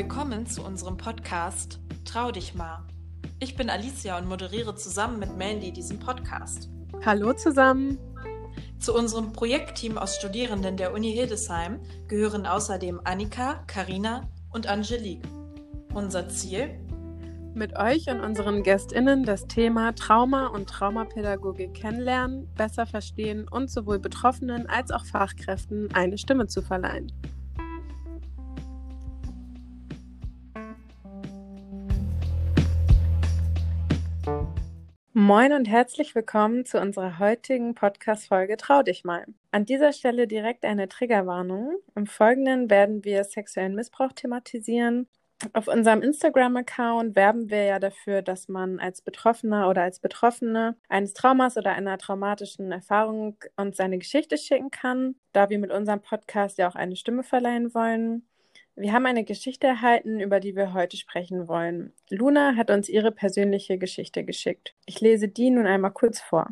Willkommen zu unserem Podcast Trau dich mal. Ich bin Alicia und moderiere zusammen mit Mandy diesen Podcast. Hallo zusammen! Zu unserem Projektteam aus Studierenden der Uni Hildesheim gehören außerdem Annika, Karina und Angelique. Unser Ziel? Mit euch und unseren GästInnen das Thema Trauma und Traumapädagogik kennenlernen, besser verstehen und sowohl Betroffenen als auch Fachkräften eine Stimme zu verleihen. Moin und herzlich willkommen zu unserer heutigen Podcast-Folge Trau dich mal. An dieser Stelle direkt eine Triggerwarnung. Im Folgenden werden wir sexuellen Missbrauch thematisieren. Auf unserem Instagram-Account werben wir ja dafür, dass man als Betroffener oder als Betroffene eines Traumas oder einer traumatischen Erfahrung uns seine Geschichte schicken kann, da wir mit unserem Podcast ja auch eine Stimme verleihen wollen. Wir haben eine Geschichte erhalten, über die wir heute sprechen wollen. Luna hat uns ihre persönliche Geschichte geschickt. Ich lese die nun einmal kurz vor.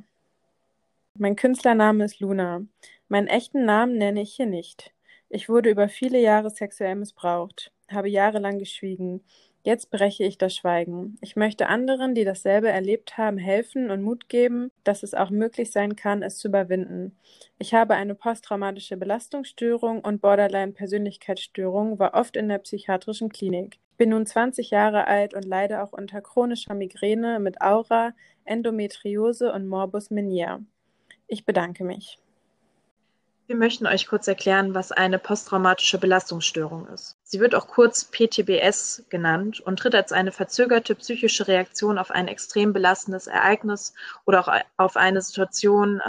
Mein Künstlername ist Luna. Meinen echten Namen nenne ich hier nicht. Ich wurde über viele Jahre sexuell missbraucht, habe jahrelang geschwiegen. Jetzt breche ich das Schweigen. Ich möchte anderen, die dasselbe erlebt haben, helfen und Mut geben, dass es auch möglich sein kann, es zu überwinden. Ich habe eine posttraumatische Belastungsstörung und Borderline-Persönlichkeitsstörung, war oft in der psychiatrischen Klinik. Ich bin nun 20 Jahre alt und leide auch unter chronischer Migräne mit Aura, Endometriose und Morbus Meniere. Ich bedanke mich. Wir möchten euch kurz erklären, was eine posttraumatische Belastungsstörung ist. Sie wird auch kurz PTBS genannt und tritt als eine verzögerte psychische Reaktion auf ein extrem belastendes Ereignis oder auch auf eine Situation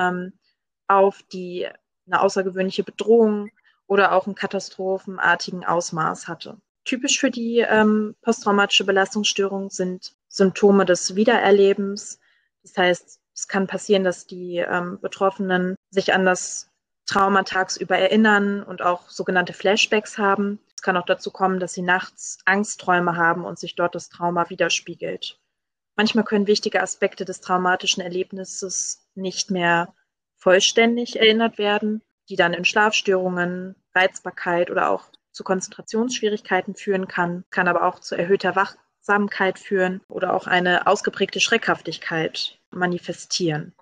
auf, die eine außergewöhnliche Bedrohung oder auch einen katastrophenartigen Ausmaß hatte. Typisch für die posttraumatische Belastungsstörung sind Symptome des Wiedererlebens. Das heißt, es kann passieren, dass die Betroffenen sich an das Trauma tagsüber erinnern und auch sogenannte Flashbacks haben. Es kann auch dazu kommen, dass sie nachts Angstträume haben und sich dort das Trauma widerspiegelt. Manchmal können wichtige Aspekte des traumatischen Erlebnisses nicht mehr vollständig erinnert werden, die dann in Schlafstörungen, Reizbarkeit oder auch zu Konzentrationsschwierigkeiten führen kann aber auch zu erhöhter Wachsamkeit führen oder auch eine ausgeprägte Schreckhaftigkeit manifestieren.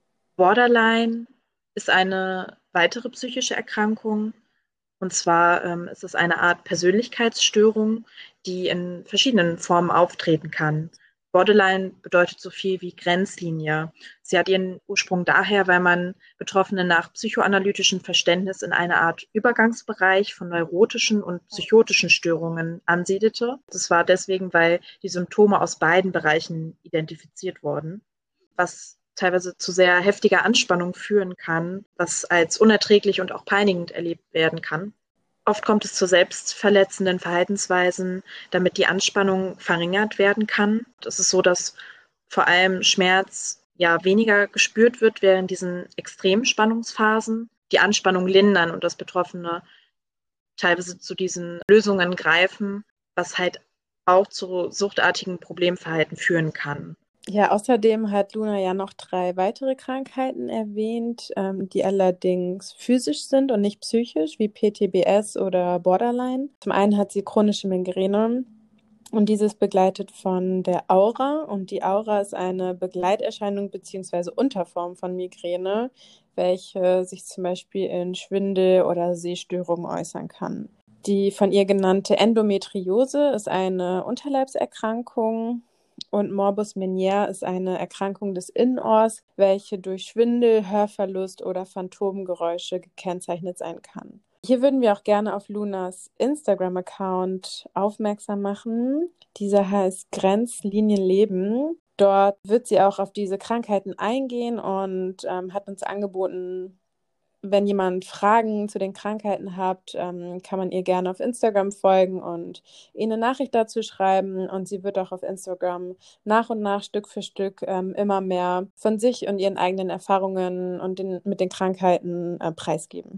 Borderline ist eine weitere psychische Erkrankung. Und zwar ist es eine Art Persönlichkeitsstörung, die in verschiedenen Formen auftreten kann. Borderline bedeutet so viel wie Grenzlinie. Sie hat ihren Ursprung daher, weil man Betroffene nach psychoanalytischem Verständnis in eine Art Übergangsbereich von neurotischen und psychotischen Störungen ansiedelte. Das war deswegen, weil die Symptome aus beiden Bereichen identifiziert wurden, was teilweise zu sehr heftiger Anspannung führen kann, was als unerträglich und auch peinigend erlebt werden kann. Oft kommt es zu selbstverletzenden Verhaltensweisen, damit die Anspannung verringert werden kann. Es ist so, dass vor allem Schmerz weniger gespürt wird während diesen Extremspannungsphasen, die Anspannung lindern und das Betroffene teilweise zu diesen Lösungen greifen, was halt auch zu suchtartigen Problemverhalten führen kann. Ja, außerdem hat Luna ja noch 3 weitere Krankheiten erwähnt, die allerdings physisch sind und nicht psychisch, wie PTBS oder Borderline. Zum einen hat sie chronische Migräne und dieses begleitet von der Aura. Und die Aura ist eine Begleiterscheinung bzw. Unterform von Migräne, welche sich zum Beispiel in Schwindel oder Sehstörungen äußern kann. Die von ihr genannte Endometriose ist eine Unterleibserkrankung. Und Morbus Meniere ist eine Erkrankung des Innenohrs, welche durch Schwindel, Hörverlust oder Phantomgeräusche gekennzeichnet sein kann. Hier würden wir auch gerne auf Lunas Instagram-Account aufmerksam machen. Dieser heißt Grenzlinienleben. Dort wird sie auch auf diese Krankheiten eingehen und hat uns angeboten, wenn jemand Fragen zu den Krankheiten hat, kann man ihr gerne auf Instagram folgen und ihr eine Nachricht dazu schreiben. Und sie wird auch auf Instagram nach und nach, Stück für Stück, immer mehr von sich und ihren eigenen Erfahrungen und mit den Krankheiten preisgeben.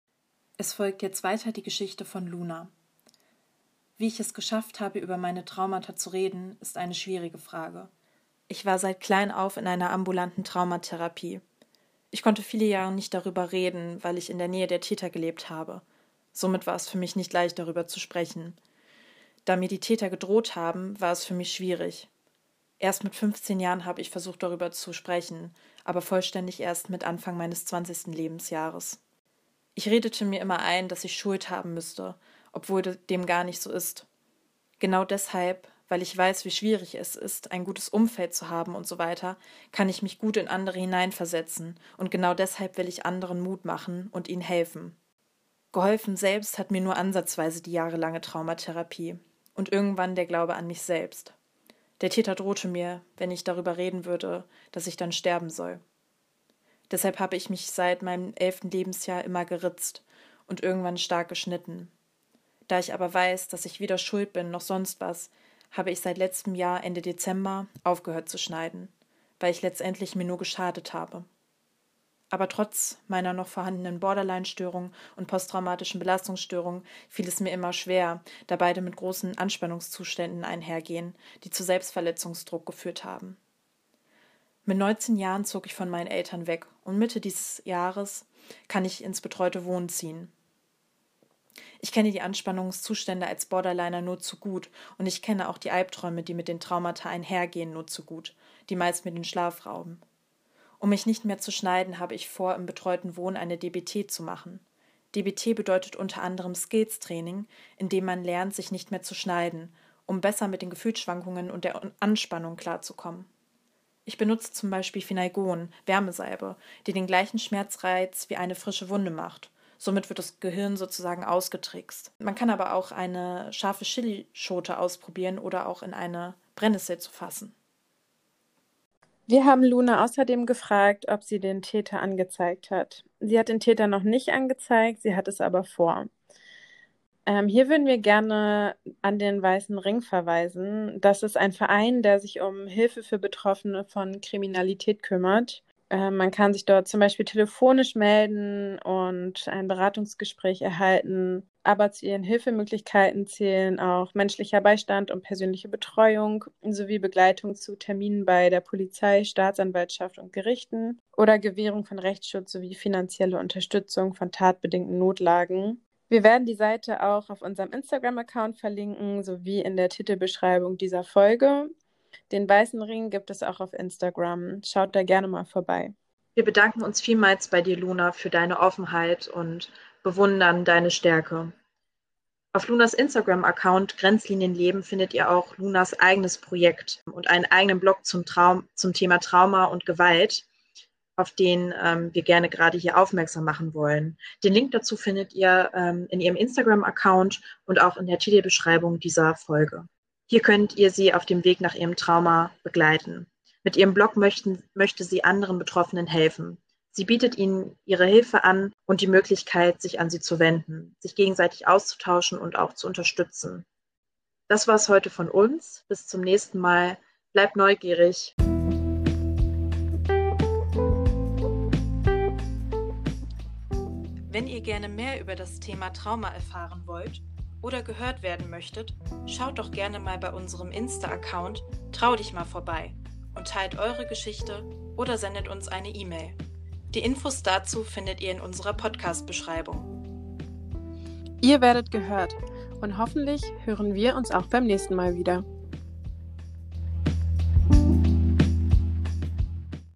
Es folgt jetzt weiter die Geschichte von Luna. Wie ich es geschafft habe, über meine Traumata zu reden, ist eine schwierige Frage. Ich war seit klein auf in einer ambulanten Traumatherapie. Ich konnte viele Jahre nicht darüber reden, weil ich in der Nähe der Täter gelebt habe. Somit war es für mich nicht leicht, darüber zu sprechen. Da mir die Täter gedroht haben, war es für mich schwierig. Erst mit 15 Jahren habe ich versucht, darüber zu sprechen, aber vollständig erst mit Anfang meines 20. Lebensjahres. Ich redete mir immer ein, dass ich Schuld haben müsste, obwohl dem gar nicht so ist. Genau deshalb, weil ich weiß, wie schwierig es ist, ein gutes Umfeld zu haben und so weiter, kann ich mich gut in andere hineinversetzen und genau deshalb will ich anderen Mut machen und ihnen helfen. Geholfen selbst hat mir nur ansatzweise die jahrelange Traumatherapie und irgendwann der Glaube an mich selbst. Der Täter drohte mir, wenn ich darüber reden würde, dass ich dann sterben soll. Deshalb habe ich mich seit meinem 11. Lebensjahr immer geritzt und irgendwann stark geschnitten. Da ich aber weiß, dass ich weder schuld bin noch sonst was, habe ich seit letztem Jahr Ende Dezember aufgehört zu schneiden, weil ich letztendlich mir nur geschadet habe. Aber trotz meiner noch vorhandenen Borderline-Störung und posttraumatischen Belastungsstörung fiel es mir immer schwer, da beide mit großen Anspannungszuständen einhergehen, die zu Selbstverletzungsdruck geführt haben. Mit 19 Jahren zog ich von meinen Eltern weg und Mitte dieses Jahres kann ich ins betreute Wohnen ziehen. Ich kenne die Anspannungszustände als Borderliner nur zu gut und ich kenne auch die Albträume, die mit den Traumata einhergehen, nur zu gut, die meist mir den Schlaf rauben. Um mich nicht mehr zu schneiden, habe ich vor, im betreuten Wohnen eine DBT zu machen. DBT bedeutet unter anderem Skills-Training, in dem man lernt, sich nicht mehr zu schneiden, um besser mit den Gefühlsschwankungen und der Anspannung klarzukommen. Ich benutze zum Beispiel Finalgon, Wärmesalbe, die den gleichen Schmerzreiz wie eine frische Wunde macht. Somit wird das Gehirn sozusagen ausgetrickst. Man kann aber auch eine scharfe Chilischote ausprobieren oder auch in eine Brennnessel zu fassen. Wir haben Luna außerdem gefragt, ob sie den Täter angezeigt hat. Sie hat den Täter noch nicht angezeigt, sie hat es aber vor. Hier würden wir gerne an den Weißen Ring verweisen. Das ist ein Verein, der sich um Hilfe für Betroffene von Kriminalität kümmert. Man kann sich dort zum Beispiel telefonisch melden und ein Beratungsgespräch erhalten. Aber zu ihren Hilfemöglichkeiten zählen auch menschlicher Beistand und persönliche Betreuung sowie Begleitung zu Terminen bei der Polizei, Staatsanwaltschaft und Gerichten oder Gewährung von Rechtsschutz sowie finanzielle Unterstützung von tatbedingten Notlagen. Wir werden die Seite auch auf unserem Instagram-Account verlinken, sowie in der Titelbeschreibung dieser Folge. Den Weißen Ring gibt es auch auf Instagram. Schaut da gerne mal vorbei. Wir bedanken uns vielmals bei dir, Luna, für deine Offenheit und bewundern deine Stärke. Auf Lunas Instagram-Account Grenzlinienleben findet ihr auch Lunas eigenes Projekt und einen eigenen Blog zum Thema Trauma und Gewalt, auf den wir gerne gerade hier aufmerksam machen wollen. Den Link dazu findet ihr in ihrem Instagram-Account und auch in der Titelbeschreibung dieser Folge. Hier könnt ihr sie auf dem Weg nach ihrem Trauma begleiten. Mit ihrem Blog möchte sie anderen Betroffenen helfen. Sie bietet ihnen ihre Hilfe an und die Möglichkeit, sich an sie zu wenden, sich gegenseitig auszutauschen und auch zu unterstützen. Das war's heute von uns. Bis zum nächsten Mal. Bleibt neugierig. Wenn ihr gerne mehr über das Thema Trauma erfahren wollt oder gehört werden möchtet, schaut doch gerne mal bei unserem Insta-Account Trau dich mal vorbei und teilt eure Geschichte oder sendet uns eine E-Mail. Die Infos dazu findet ihr in unserer Podcast-Beschreibung. Ihr werdet gehört und hoffentlich hören wir uns auch beim nächsten Mal wieder.